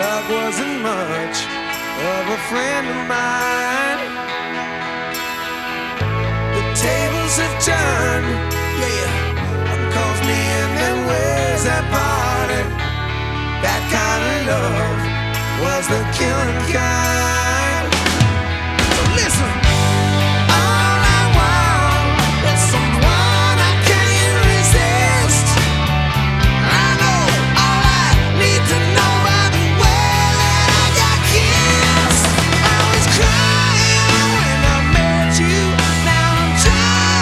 Doug wasn't much of a friend of mine. The tables have turned, yeah. One calls me and then where's that party? That kind of love was the killing kind.